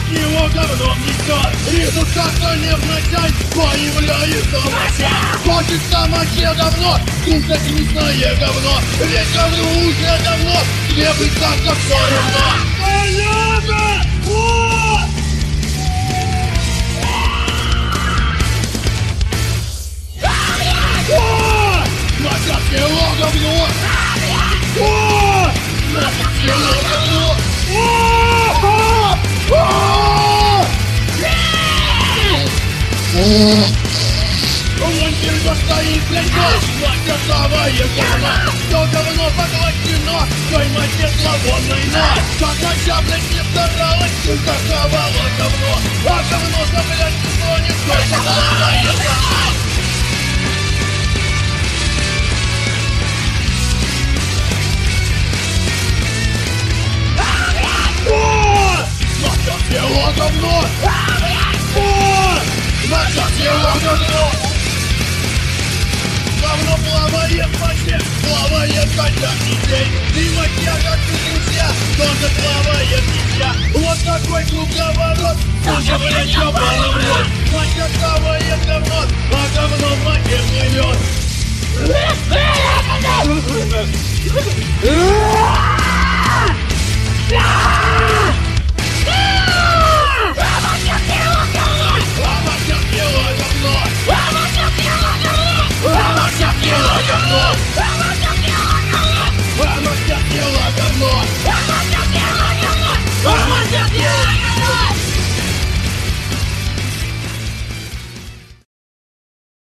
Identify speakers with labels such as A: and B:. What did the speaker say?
A: его говном несет. Результат невзначай появляется моча. Хочется моче говно, кушать мясное говно. Ведь говно уже давно, тебе быть как-то все равно. Понятно! Вот! Нафиг его говно! Нафиг его говно! Вон передо стоит, блядь, мать самое говно! Все говно поглощено, той мате свободной, но какая, блядь, не старалась, сука, хавала говно! А говно-то, блядь, никто не стоит, сломается! Начать его говно! Начать его говно! Говно плавает в воде, плавает хотя детей. И моча, как и друзья, тоже плавает нельзя. Вот такой круговорот, сука, блядь, ёбаный в рот. Моча плавает говно, а говно в воде плывет.